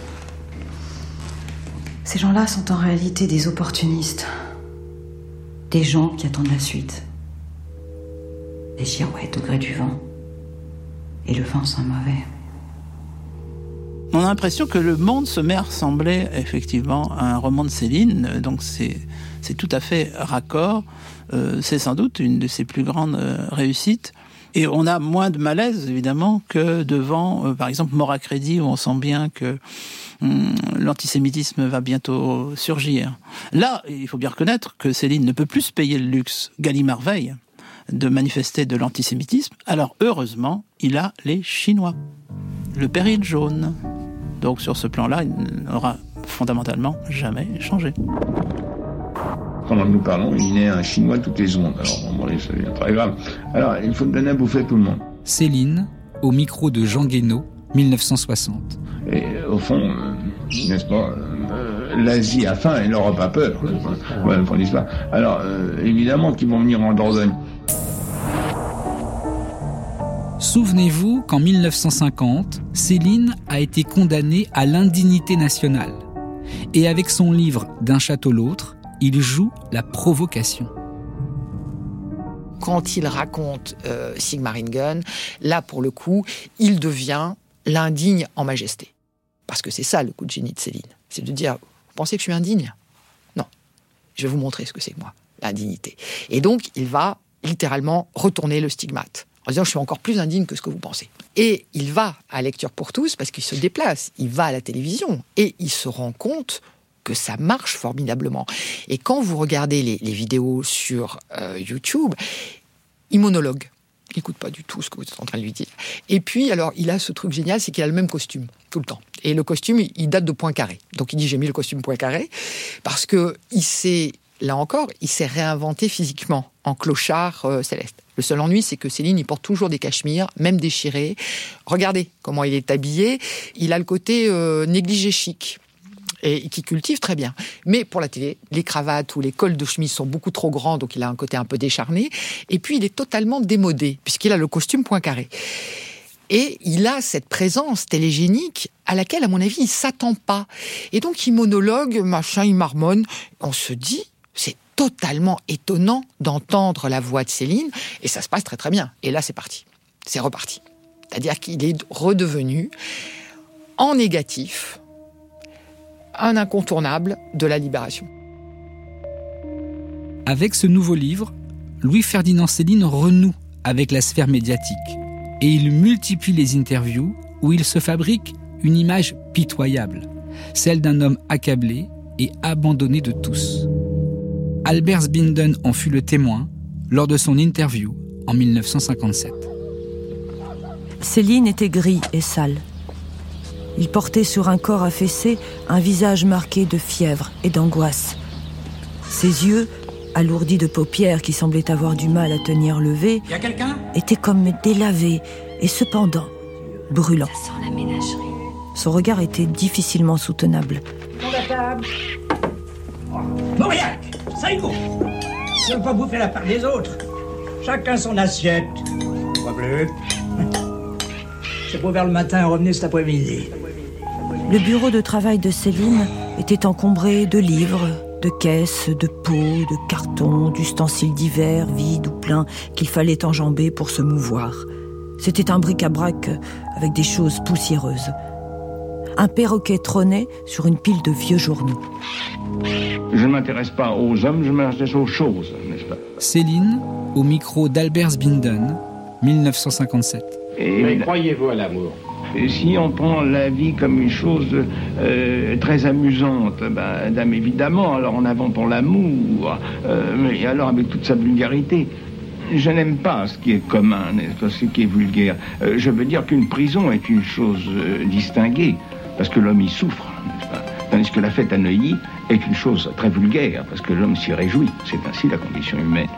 Ces gens-là sont en réalité des opportunistes. Des gens qui attendent la suite. Des girouettes au gré du vent. Et le vent sent mauvais. On a l'impression que le monde se met à ressembler effectivement à un roman de Céline, donc c'est tout à fait raccord. C'est sans doute une de ses plus grandes réussites. Et on a moins de malaise, évidemment, que devant, par exemple, Mort à crédit, où on sent bien que l'antisémitisme va bientôt surgir. Là, il faut bien reconnaître que Céline ne peut plus se payer le luxe, Gallimard veille, de manifester de l'antisémitisme. Alors, heureusement, il a les Chinois. Le péril jaune. Donc, sur ce plan-là, il n'aura fondamentalement jamais changé. Pendant que nous parlons, il naît un Chinois toutes les secondes. Alors, bon, ça devient très grave. Alors, il faut donner à bouffer à tout le monde. Céline, au micro de Jean Guénaud, 1960. Et au fond, n'est-ce pas, l'Asie a faim et l'Europe a peur. Voilà, pour l'histoire. Alors, évidemment qu'ils vont venir en Dordogne. Souvenez-vous qu'en 1950, Céline a été condamnée à l'indignité nationale. Et avec son livre « D'un château l'autre », il joue la provocation. Quand il raconte Sigmaringen, là, pour le coup, il devient l'indigne en majesté. Parce que c'est ça, le coup de génie de Céline. C'est de dire, vous pensez que je suis indigne ? Non. Je vais vous montrer ce que c'est que moi, l'indignité. Et donc, il va littéralement retourner le stigmate, en disant, je suis encore plus indigne que ce que vous pensez. Et il va à Lecture pour tous, parce qu'il se déplace, il va à la télévision, et il se rend compte que ça marche formidablement. Et quand vous regardez les vidéos sur YouTube, il monologue. Il n'écoute pas du tout ce que vous êtes en train de lui dire. Et puis, alors, il a ce truc génial, c'est qu'il a le même costume, tout le temps. Et le costume, il date de Poincaré. Donc il dit, j'ai mis le costume Poincaré, parce que il s'est, là encore, il s'est réinventé physiquement, en clochard céleste. Le seul ennui, c'est que Céline, il porte toujours des cachemires, même déchirés. Regardez comment il est habillé. Il a le côté négligé chic. Et qui cultive très bien. Mais pour la télé, les cravates ou les cols de chemise sont beaucoup trop grands, donc il a un côté un peu décharné. Et puis, il est totalement démodé, puisqu'il a le costume Poincaré. Et il a cette présence télégénique à laquelle, à mon avis, il ne s'attend pas. Et donc, il monologue, machin, il marmonne. On se dit, c'est totalement étonnant d'entendre la voix de Céline, et ça se passe très très bien. Et là, c'est parti. C'est reparti. C'est-à-dire qu'il est redevenu, en négatif, un incontournable de la libération. Avec ce nouveau livre, Louis-Ferdinand Céline renoue avec la sphère médiatique et il multiplie les interviews où il se fabrique une image pitoyable, celle d'un homme accablé et abandonné de tous. Albert Zbinden en fut le témoin lors de son interview en 1957. Céline était gris et sale. Il portait sur un corps affaissé un visage marqué de fièvre et d'angoisse. Ses yeux, alourdis de paupières qui semblaient avoir du mal à tenir levés, étaient comme délavés et cependant brûlants. Ça sent la ménagerie. Son regard était difficilement soutenable. Tour de table. Mauriac, Saïgo, ne veux pas bouffer la part des autres. Chacun son assiette. Pas plus. C'est pour vers le matin, revenez cet après-midi. Le bureau de travail de Céline était encombré de livres, de caisses, de pots, de cartons, d'ustensiles divers, vides ou pleins, qu'il fallait enjamber pour se mouvoir. C'était un bric-à-brac avec des choses poussiéreuses. Un perroquet trônait sur une pile de vieux journaux. Je ne m'intéresse pas aux hommes, je m'intéresse aux choses, n'est-ce pas ? Céline, au micro d'Albert Zbinden, 1957. Mais croyez-vous à l'amour ? Si on prend la vie comme une chose très amusante, dame évidemment, alors en avant pour l'amour, mais alors avec toute sa vulgarité. Je n'aime pas ce qui est commun, ce qui est vulgaire. Je veux dire qu'une prison est une chose distinguée, parce que l'homme y souffre, n'est-ce pas ? Tandis que la fête à Neuilly est une chose très vulgaire, parce que l'homme s'y réjouit. C'est ainsi la condition humaine.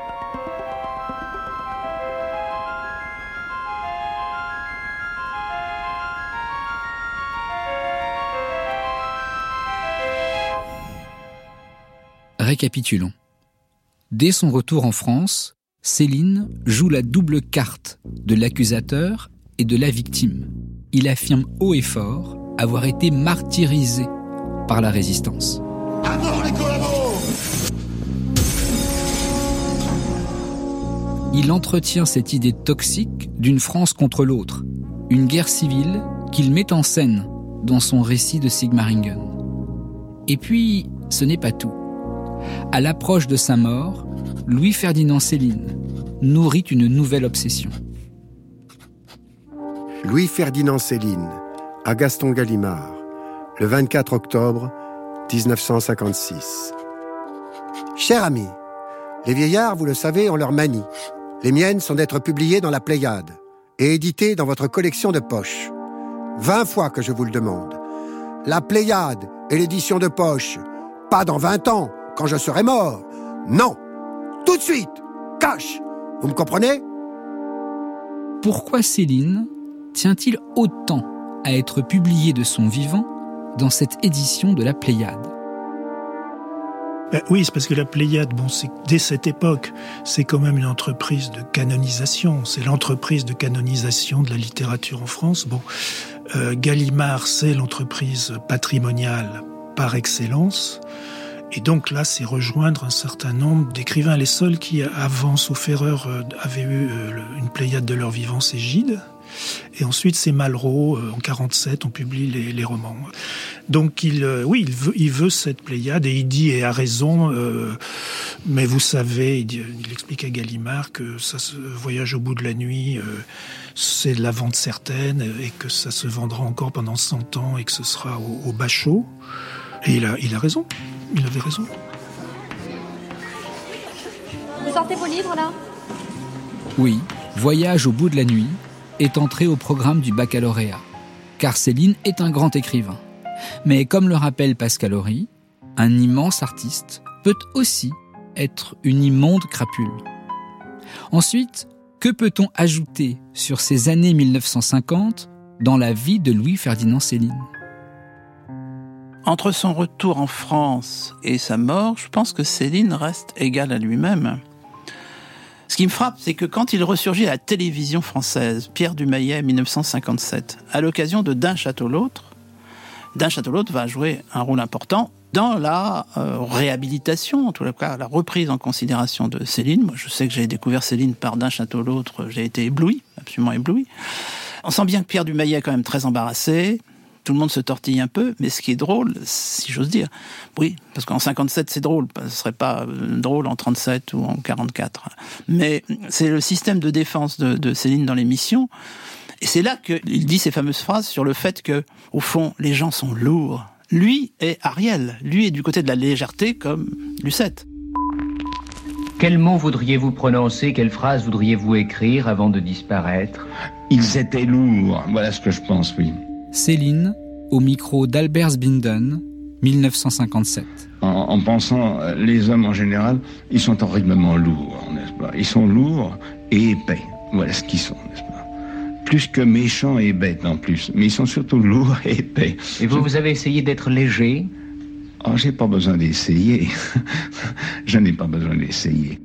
Récapitulons. Dès son retour en France, Céline joue la double carte de l'accusateur et de la victime. Il affirme haut et fort avoir été martyrisé par la résistance. À mort les collabos ! Il entretient cette idée toxique d'une France contre l'autre, une guerre civile qu'il met en scène dans son récit de Sigmaringen. Et puis, ce n'est pas tout. À l'approche de sa mort, Louis-Ferdinand Céline nourrit une nouvelle obsession. Louis-Ferdinand Céline, à Gaston Gallimard, le 24 octobre 1956. Cher ami, les vieillards, vous le savez, ont leur manie. Les miennes sont d'être publiées dans la Pléiade et éditées dans votre collection de poche. 20 fois que je vous le demande. La Pléiade et l'édition de poche, pas dans 20 ans, quand je serai mort. Non, tout de suite, cash. Vous me comprenez ? Pourquoi Céline tient-il autant à être publié de son vivant dans cette édition de la Pléiade ? Oui, c'est parce que la Pléiade, dès cette époque, c'est quand même une entreprise de canonisation. C'est l'entreprise de canonisation de la littérature en France. Gallimard, c'est l'entreprise patrimoniale par excellence. Et donc là, c'est rejoindre un certain nombre d'écrivains. Les seuls qui, avant, sauf erreur, avaient eu une Pléiade de leur vivant, c'est Gide. Et ensuite, c'est Malraux. En 1947, on publie les romans. Donc, il veut cette Pléiade et il dit, et a raison, mais vous savez, il explique à Gallimard que ça se voyage au bout de la nuit, c'est de la vente certaine et que ça se vendra encore pendant 100 ans et que ce sera au bachot. Et il a raison. Il avait raison. Vous sortez vos livres, là ? Oui, Voyage au bout de la nuit est entré au programme du baccalauréat, car Céline est un grand écrivain. Mais comme le rappelle Pascal Horry, un immense artiste peut aussi être une immonde crapule. Ensuite, que peut-on ajouter sur ces années 1950 dans la vie de Louis-Ferdinand Céline ? Entre son retour en France et sa mort, je pense que Céline reste égal à lui-même. Ce qui me frappe, c'est que quand il ressurgit à la télévision française, Pierre Dumayet, 1957, à l'occasion de D'un château l'autre va jouer un rôle important dans la réhabilitation, en tout cas la reprise en considération de Céline. Moi, je sais que j'ai découvert Céline par D'un château l'autre, j'ai été ébloui, absolument ébloui. On sent bien que Pierre Dumayet est quand même très embarrassé. Tout le monde se tortille un peu, mais ce qui est drôle, si j'ose dire, oui, parce qu'en 57 c'est drôle, ce serait pas drôle en 37 ou en 44. Mais c'est le système de défense de Céline dans l'émission, et c'est là qu'il dit ces fameuses phrases sur le fait que, au fond, les gens sont lourds. Lui est Ariel, lui est du côté de la légèreté comme Lucette. Quels mots voudriez-vous prononcer, quelles phrases voudriez-vous écrire avant de disparaître ? Ils étaient lourds, voilà ce que je pense, oui. Céline, au micro d'Albert Sbinden, 1957. En pensant, les hommes en général, ils sont horriblement lourds, n'est-ce pas ? Ils sont lourds et épais. Voilà ce qu'ils sont, n'est-ce pas ? Plus que méchants et bêtes en plus. Mais ils sont surtout lourds et épais. Et vous avez essayé d'être léger ? Oh, j'ai pas besoin d'essayer. Je n'ai pas besoin d'essayer.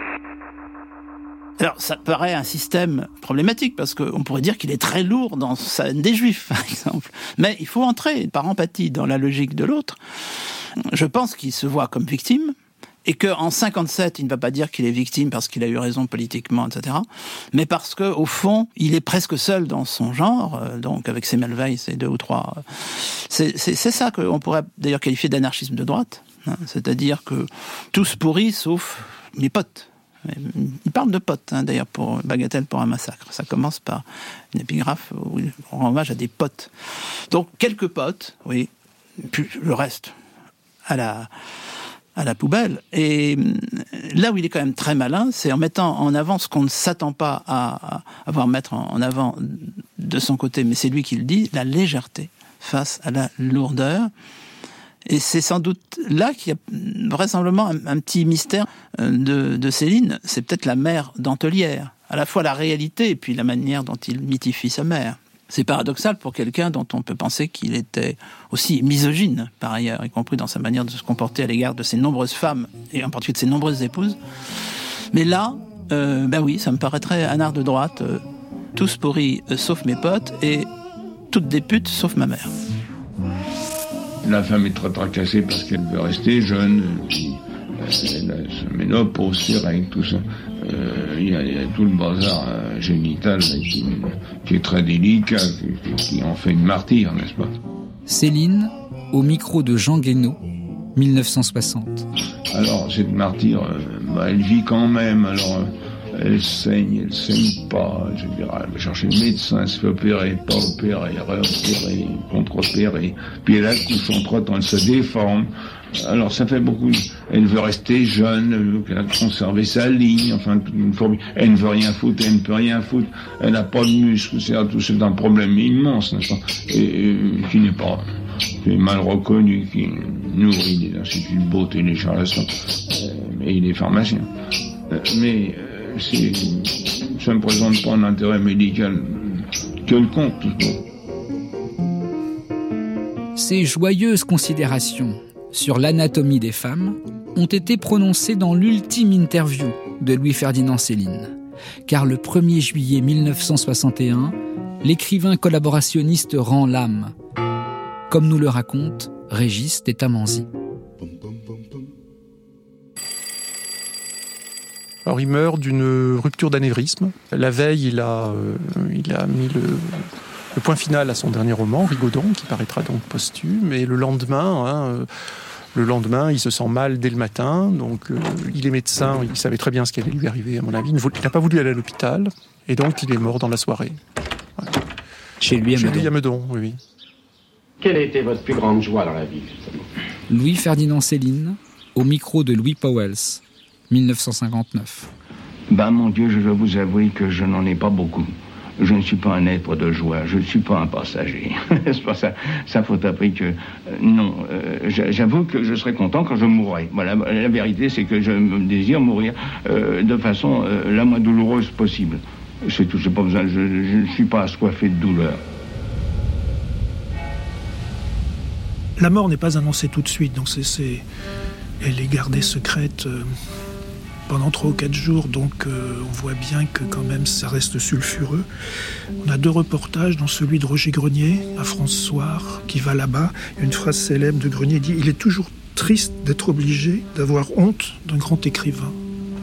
Alors, ça paraît un système problématique, parce qu'on pourrait dire qu'il est très lourd dans sa haine des Juifs, par exemple. Mais il faut entrer, par empathie, dans la logique de l'autre. Je pense qu'il se voit comme victime, et qu'en 57, il ne va pas dire qu'il est victime parce qu'il a eu raison politiquement, etc., mais parce qu'au fond, il est presque seul dans son genre, donc avec Semmelweis et 2 ou 3. C'est ça qu'on pourrait d'ailleurs qualifier d'anarchisme de droite, hein, c'est-à-dire que tous pourris sauf mes potes. Il parle de potes, hein, d'ailleurs, pour Bagatelle pour un massacre. Ça commence par une épigraphe où il rend hommage à des potes. Donc, quelques potes, oui, puis le reste à la poubelle. Et là où il est quand même très malin, c'est en mettant en avant ce qu'on ne s'attend pas à voir mettre en avant de son côté, mais c'est lui qui le dit, la légèreté face à la lourdeur. Et c'est sans doute là qu'il y a vraisemblablement un petit mystère de Céline. C'est peut-être la mère Dentelière. À la fois la réalité et puis la manière dont il mythifie sa mère. C'est paradoxal pour quelqu'un dont on peut penser qu'il était aussi misogyne, par ailleurs, y compris dans sa manière de se comporter à l'égard de ses nombreuses femmes, et en particulier de ses nombreuses épouses. Mais là, oui, ça me paraîtrait un art de droite. Tous pourris sauf mes potes, et toutes des putes sauf ma mère. La femme est très tracassée parce qu'elle veut rester jeune, puis elle a sa ménopause, ses règles, tout ça. Il y a tout le bazar génital qui est très délicat, qui en fait une martyre, n'est-ce pas ? Céline, au micro de Jean Guénaud, 1960. Alors, cette martyre, elle vit quand même, alors... Elle saigne pas, je dirais, elle va chercher le médecin, elle se fait opérer, pas opérer, réopérer, contre-opérer, puis elle accouche entre-temps, elle se déforme, alors ça fait beaucoup, elle veut rester jeune, elle a conservé sa ligne, enfin, elle ne veut rien foutre, elle ne peut rien foutre, elle n'a pas de muscles, c'est un problème immense, n'est-ce pas, et qui n'est pas, qui est mal reconnu, qui nourrit des instituts de beauté, des charlatans, et il est pharmacien. Mais ça ne présente pas un intérêt médical quelconque. Ces joyeuses considérations sur l'anatomie des femmes ont été prononcées dans l'ultime interview de Louis-Ferdinand Céline. Car le 1er juillet 1961, l'écrivain collaborationniste rend l'âme, comme nous le raconte Régis Tétamanzi. Alors il meurt d'une rupture d'anévrisme. La veille, il a mis le point final à son dernier roman, Rigaudon, qui paraîtra donc posthume. Et le lendemain, il se sent mal dès le matin. Donc il est médecin, il savait très bien ce qui allait lui arriver, à mon avis. Il n'a pas voulu aller à l'hôpital. Et donc il est mort dans la soirée. Voilà. Chez lui à Meudon, oui. Quelle a été votre plus grande joie dans la vie, justement ? Louis-Ferdinand Céline, au micro de Louis Pauwels, 1959. Mon Dieu, je dois vous avouer que je n'en ai pas beaucoup. Je ne suis pas un être de joie, je ne suis pas un passager. C'est pas ça. Ça faut appris que... non, j'avoue que je serai content quand je mourrai. Voilà, la vérité, c'est que je me désire mourir de façon la moins douloureuse possible. C'est tout, j'ai pas besoin, je ne suis pas assoiffé de douleur. La mort n'est pas annoncée tout de suite, donc elle est gardée secrète pendant 3 ou 4 jours, donc on voit bien que quand même ça reste sulfureux. On a 2 reportages, dont celui de Roger Grenier, à France Soir, qui va là-bas. Il y a une phrase célèbre de Grenier, dit « Il est toujours triste d'être obligé d'avoir honte d'un grand écrivain ».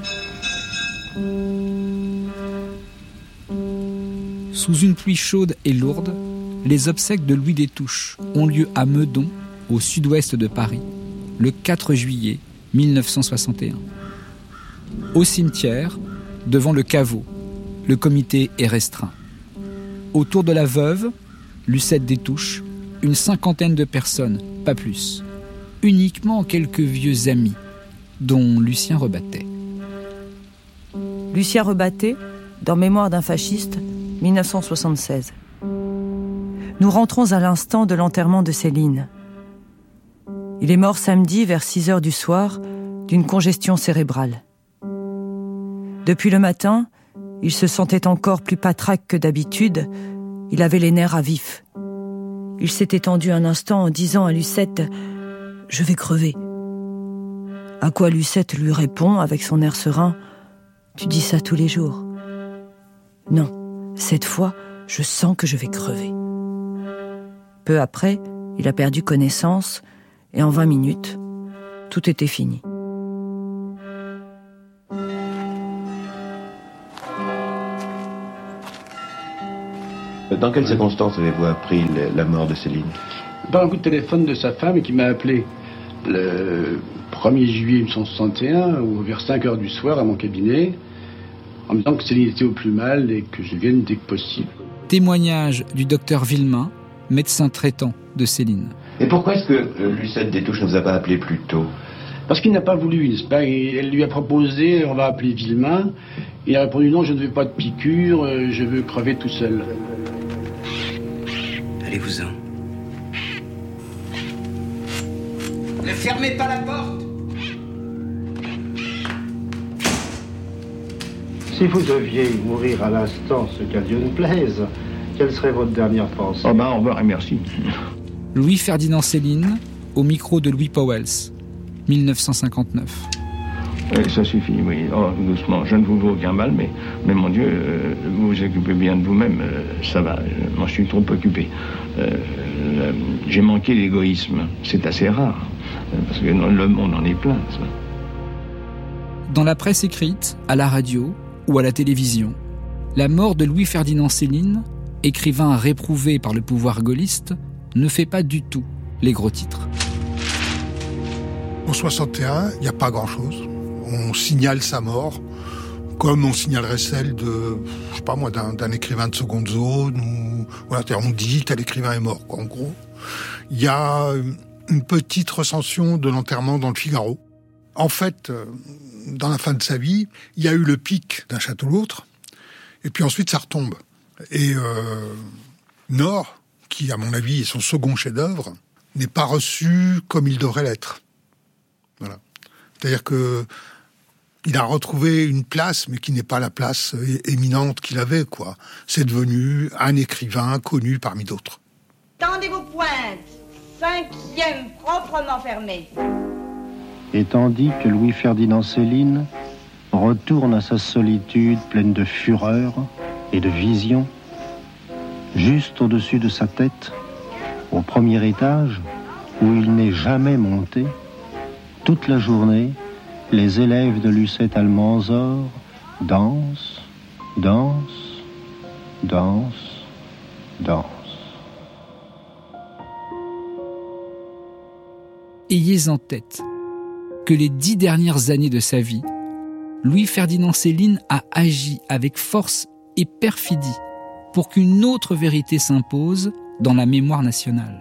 Sous une pluie chaude et lourde, les obsèques de Louis Destouches ont lieu à Meudon, au sud-ouest de Paris, le 4 juillet 1961. Au cimetière, devant le caveau, le comité est restreint. Autour de la veuve, Lucette Destouches, une 50aine de personnes, pas plus. Uniquement quelques vieux amis, dont Lucien Rebattet. Lucien Rebattet, dans Mémoire d'un fasciste, 1976. Nous rentrons à l'instant de l'enterrement de Céline. Il est mort samedi vers 6h du soir d'une congestion cérébrale. Depuis le matin, il se sentait encore plus patraque que d'habitude. Il avait les nerfs à vif. Il s'est étendu un instant en disant à Lucette « Je vais crever ». À quoi Lucette lui répond avec son air serein « Tu dis ça tous les jours ». Non, cette fois, je sens que je vais crever. Peu après, il a perdu connaissance et en 20 minutes, tout était fini. Dans quelles circonstances avez-vous appris la mort de Céline ? Par un coup de téléphone de sa femme qui m'a appelé le 1er juillet 1961, ou vers 5h du soir à mon cabinet, en me disant que Céline était au plus mal et que je vienne dès que possible. Témoignage du docteur Villemain, médecin traitant de Céline. Et pourquoi est-ce que Lucette Destouches ne vous a pas appelé plus tôt ? Parce qu'il n'a pas voulu, n'est-ce pas ? Elle lui a proposé, on va appeler Villemain. Il a répondu non, je ne veux pas de piqûre, je veux crever tout seul. Allez-vous-en. Ne fermez pas la porte. Si vous deviez mourir à l'instant, ce qu'à Dieu ne plaise, quelle serait votre dernière pensée ? Au revoir et merci. Louis-Ferdinand Céline, au micro de Louis Pauwels, 1959. Ça suffit, oui. Oh, doucement. Je ne vous veux aucun mal, mais mon Dieu, vous vous occupez bien de vous-même. Ça va, je m'en suis trop occupé. J'ai manqué d'égoïsme. C'est assez rare. Parce que dans le monde en est plein, ça. Dans la presse écrite, à la radio ou à la télévision, la mort de Louis-Ferdinand Céline, écrivain réprouvé par le pouvoir gaulliste, ne fait pas du tout les gros titres. En 61, il n'y a pas grand-chose. On signale sa mort, comme on signalerait celle de, je sais pas moi, d'un écrivain de seconde zone, ou voilà, on dit tel écrivain est mort, quoi, en gros. Il y a une petite recension de l'enterrement dans le Figaro. En fait, dans la fin de sa vie, il y a eu le pic d'un château à l'autre, et puis ensuite ça retombe. Et Nord, qui à mon avis est son second chef-d'œuvre, n'est pas reçu comme il devrait l'être. Voilà. C'est-à-dire que il a retrouvé une place, mais qui n'est pas la place éminente qu'il avait, quoi. C'est devenu un écrivain connu parmi d'autres. Tendez vos pointes. 5e proprement fermé. et tandis que Louis-Ferdinand Céline retourne à sa solitude pleine de fureur et de vision, juste au-dessus de sa tête, au premier étage, où il n'est jamais monté, toute la journée, les élèves de Lucette-Almanzor dansent, dansent, dansent, dansent. Ayez en tête que les 10 dernières années de sa vie, Louis-Ferdinand Céline a agi avec force et perfidie pour qu'une autre vérité s'impose dans la mémoire nationale.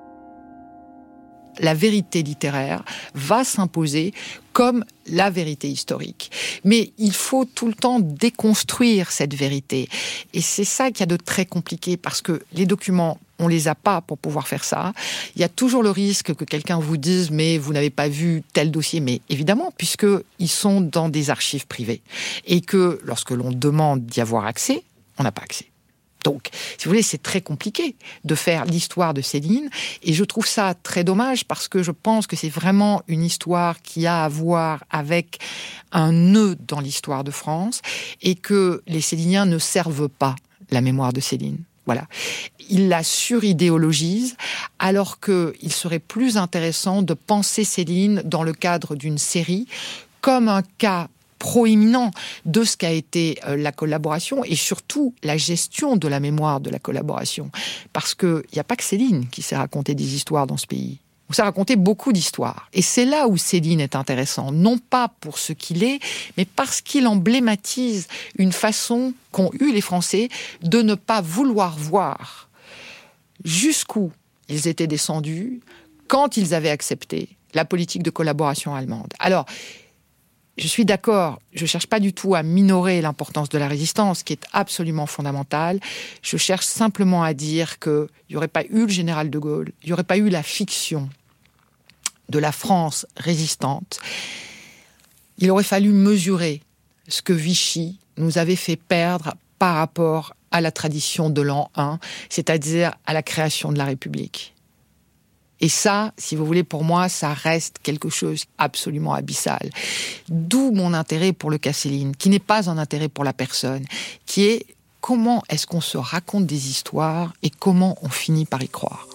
La vérité littéraire va s'imposer comme la vérité historique. Mais il faut tout le temps déconstruire cette vérité. Et c'est ça qu'il y a de très compliqué, parce que les documents, on les a pas pour pouvoir faire ça. Il y a toujours le risque que quelqu'un vous dise « mais vous n'avez pas vu tel dossier ». Mais évidemment, puisqu'ils sont dans des archives privées. Et que lorsque l'on demande d'y avoir accès, on n'a pas accès. Donc, si vous voulez, c'est très compliqué de faire l'histoire de Céline. Et je trouve ça très dommage parce que je pense que c'est vraiment une histoire qui a à voir avec un nœud dans l'histoire de France et que les Céliniens ne servent pas la mémoire de Céline. Voilà. Ils la suridéologisent alors qu'il serait plus intéressant de penser Céline dans le cadre d'une série comme un cas proéminent de ce qu'a été la collaboration et surtout la gestion de la mémoire de la collaboration. Parce qu'il n'y a pas que Céline qui sait raconter des histoires dans ce pays. On sait raconter beaucoup d'histoires. Et c'est là où Céline est intéressant. Non pas pour ce qu'il est, mais parce qu'il emblématise une façon qu'ont eu les Français de ne pas vouloir voir jusqu'où ils étaient descendus quand ils avaient accepté la politique de collaboration allemande. Alors, je suis d'accord, je ne cherche pas du tout à minorer l'importance de la résistance, qui est absolument fondamentale. Je cherche simplement à dire qu'il n'y aurait pas eu le général de Gaulle, il n'y aurait pas eu la fiction de la France résistante. Il aurait fallu mesurer ce que Vichy nous avait fait perdre par rapport à la tradition de l'an 1, c'est-à-dire à la création de la République. Et ça, si vous voulez, pour moi, ça reste quelque chose absolument abyssal. D'où mon intérêt pour le cas Céline, qui n'est pas un intérêt pour la personne, qui est comment est-ce qu'on se raconte des histoires et comment on finit par y croire.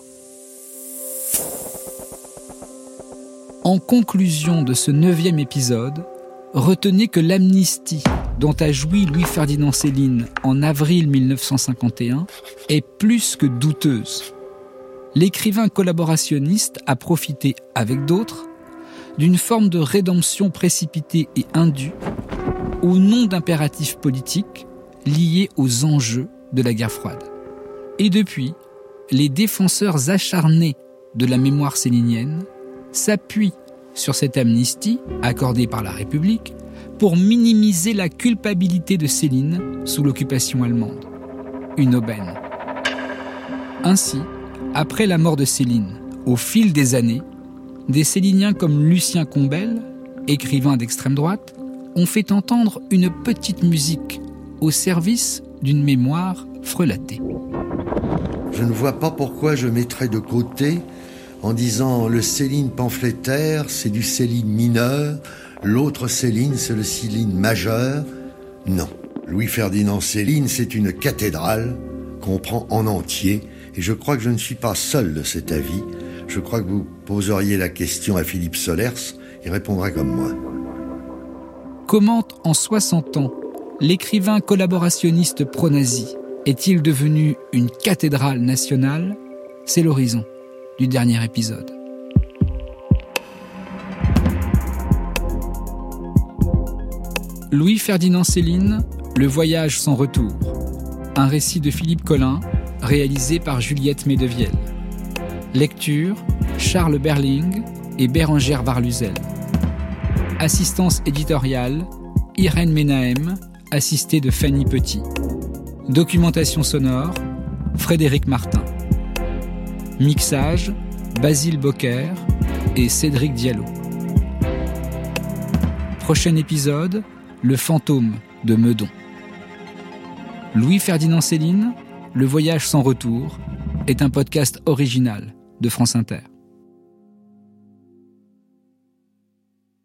En conclusion de ce 9e épisode, retenez que l'amnistie dont a joui Louis-Ferdinand Céline en avril 1951 est plus que douteuse. L'écrivain collaborationniste a profité, avec d'autres, d'une forme de rédemption précipitée et indue au nom d'impératifs politiques liés aux enjeux de la guerre froide. Et depuis, les défenseurs acharnés de la mémoire célinienne s'appuient sur cette amnistie accordée par la République pour minimiser la culpabilité de Céline sous l'occupation allemande. Une aubaine. Ainsi, après la mort de Céline, au fil des années, des Céliniens comme Lucien Combel, écrivain d'extrême droite, ont fait entendre une petite musique au service d'une mémoire frelatée. Je ne vois pas pourquoi je mettrais de côté en disant le Céline pamphlétaire, c'est du Céline mineur, l'autre Céline, c'est le Céline majeur. Non, Louis-Ferdinand Céline, c'est une cathédrale qu'on prend en entier. Et je crois que je ne suis pas seul de cet avis. Je crois que vous poseriez la question à Philippe Solers, il répondra comme moi. Comment, en 60 ans, l'écrivain collaborationniste pro-nazi est-il devenu une cathédrale nationale ? C'est l'horizon du dernier épisode. Louis-Ferdinand Céline, Le voyage sans retour. Un récit de Philippe Collin, réalisé par Juliette Medevielle. Lecture, Charles Berling et Bérengère Varluzel. Assistance éditoriale, Irène Menahem, assistée de Fanny Petit. Documentation sonore, Frédéric Martin. Mixage, Basile Bocquer et Cédric Diallo. Prochain épisode, Le fantôme de Meudon. Louis-Ferdinand Céline, Le voyage sans retour, est un podcast original de France Inter.